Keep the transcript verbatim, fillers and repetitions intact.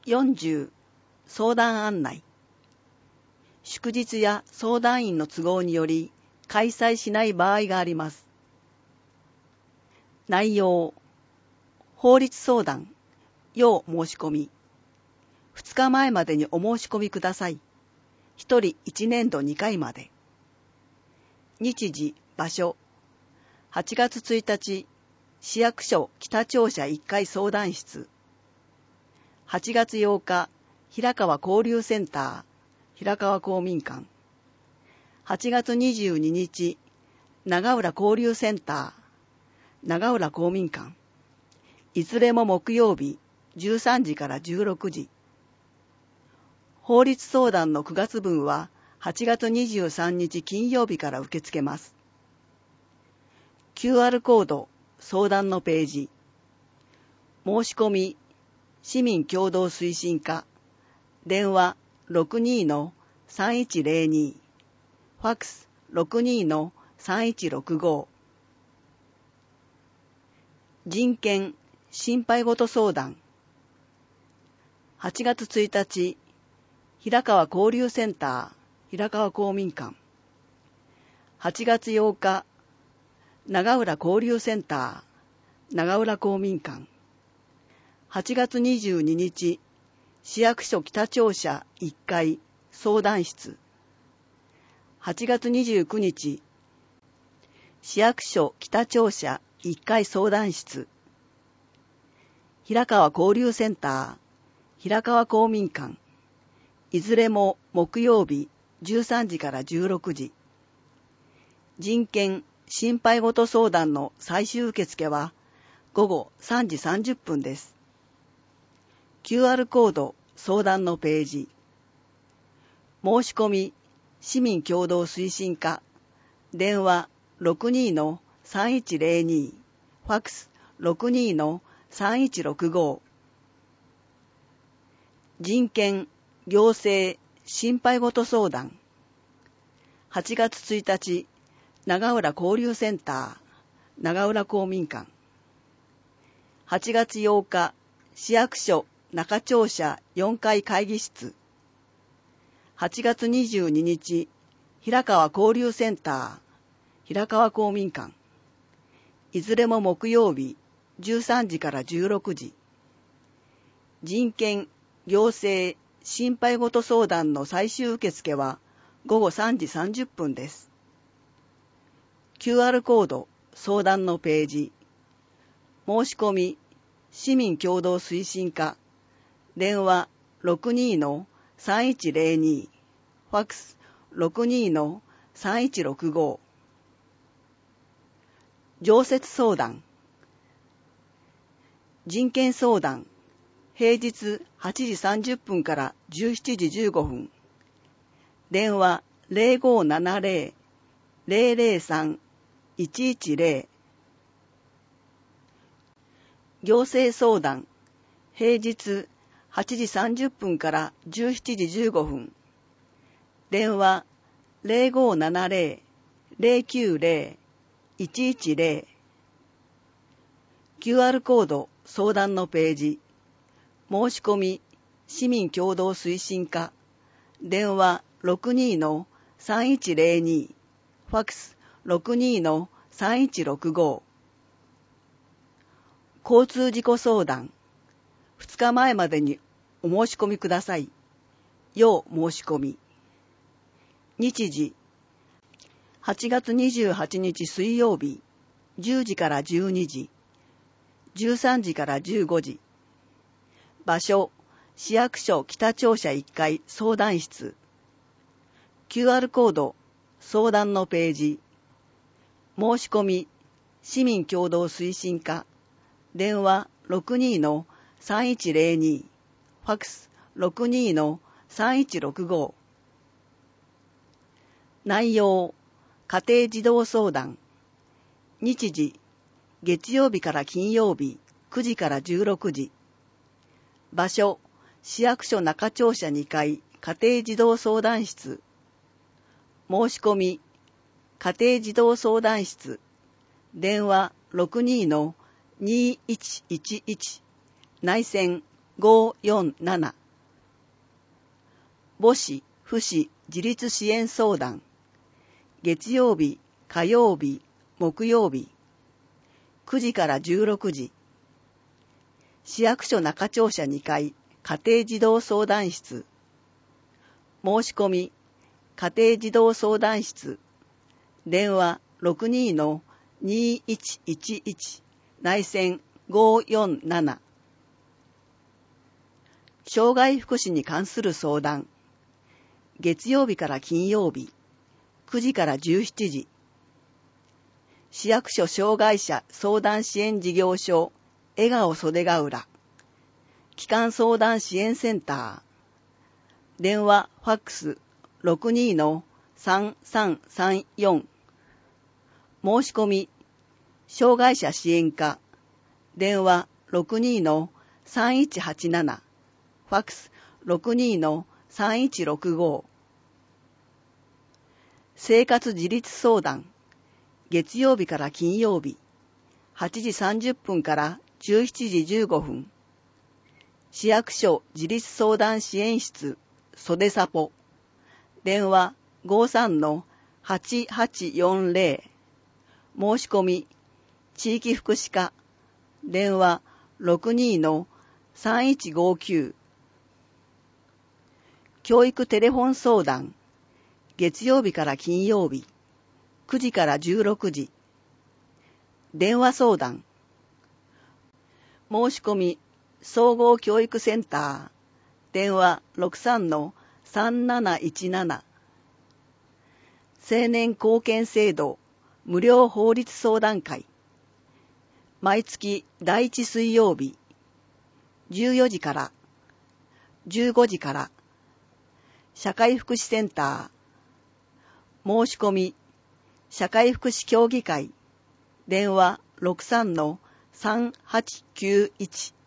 よんじゅう相談案内。祝日や相談員の都合により開催しない場合があります。内容、法律相談、要申し込み。ふつかまえまでにお申し込みください。ひとりいちねんどにかいまで。日時、場所、はちがつついたち、市役所北庁舎いっかい相談室。はちがつようか、平川交流センター、平川公民館。はちがつにじゅうににち、長浦交流センター、長浦公民館。いずれも木曜日、じゅうさんじからじゅうろくじ。法律相談のくがつぶんは、はちがつにじゅうさんにち金曜日から受け付けます。キューアール コード、相談のページ。申し込み、市民共同推進課。電話 ろくにーのさんいちぜろに。ファックス ろくにーのさんいちろくご。人権、心配事相談。はちがつついたち、平川交流センター、平川公民館。はちがつようか、長浦交流センター、長浦公民館。はちがつにじゅうににち、市役所北庁舎いっかい相談室。はちがつにじゅうくにち、市役所北庁舎いっかい相談室。平川交流センター、平川公民館。いずれも木曜日じゅうさんじからじゅうろくじ。人権心配事相談の最終受付はごごさんじさんじゅっぷんです。キューアール コード相談のページ。申し込み市民共同推進課。電話 ろくにーのさんいちぜろに。ファックス ろくにーのさんいちろくご。人権行政心配事相談。はちがつついたち、長浦交流センター、長浦公民館。はちがつようか、市役所中庁舎よんかい会議室。はちがつにじゅうににち、平川交流センター、平川公民館。いずれも木曜日、じゅうさんじからじゅうろくじ。人権行政心配事相談の最終受付はごごさんじさんじゅっぷんです。キューアール コード相談のページ。申し込み市民共同推進課。電話 ろくにーのさんいちぜろに。ファックス ろくにーのさんいちろくご。常設相談。人権相談。平日はちじさんじゅっぷんからじゅうしちじじゅうごふん。電話 ぜろごーななぜろ ぜろぜろさん いちいちぜろ。行政相談。平日はちじさんじゅっぷんからじゅうしちじじゅうごふん。電話 ぜろごーななぜろ ぜろきゅうぜろ いちいちぜろ。キューアール コード相談のページ。申し込み市民共同推進課。電話 ろくにーのさんいちぜろに。ファックス ろくにーのさんいちろくご。交通事故相談。ふつかまえまでにお申し込みください。要申し込み。日時。はちがつにじゅうはちにち水曜日、じゅうじからじゅうにじ、じゅうさんじからじゅうごじ。場所、市役所北庁舎いっかい相談室。キューアール コード相談のページ。申し込み市民共同推進課。電話 ろくにーのさんいちぜろに。ファックス ろくにーのさんいちろくご。内容、家庭児童相談。日時、月曜日から金曜日くじからじゅうろくじ。場所、市役所中庁舎にかい家庭児童相談室。申し込み、家庭児童相談室。電話 ろくにーのにいちいちいち。内線ごよんなな。母子、父子自立支援相談。月曜日、火曜日、木曜日。くじからじゅうろくじ。市役所中庁舎にかい、家庭児童相談室。申し込み、家庭児童相談室。電話 ろくにーのにいちいちいち 内線ごよんなな。障害福祉に関する相談。月曜日から金曜日、くじからじゅうしちじ。市役所障害者相談支援事業所、笑顔袖ヶ浦。帰還相談支援センター。電話、ファックス ろくにーのさんさんさんよん。申し込み、障害者支援課。電話 ろくにーのさんいちはちなな。ファックス ろくにーのさんいちろくご。生活自立相談。月曜日から金曜日、はちじさんじゅっぷんからじゅうしちじじゅうごふん。市役所自立相談支援室、袖サポ。電話 ごさんのはちはちよんぜろ。申し込み、地域福祉課。電話 ろくにーのさんいちごきゅう。教育テレフォン相談。月曜日から金曜日、くじからじゅうろくじ。電話相談。申し込み、総合教育センター。電話 ろくさんのさんなないちなな。青年貢献制度無料法律相談会。毎月だいいち水曜日、じゅうよじからじゅうごじから。社会福祉センター。申し込み、社会福祉協議会。電話 ろくさんのさんはちきゅういち。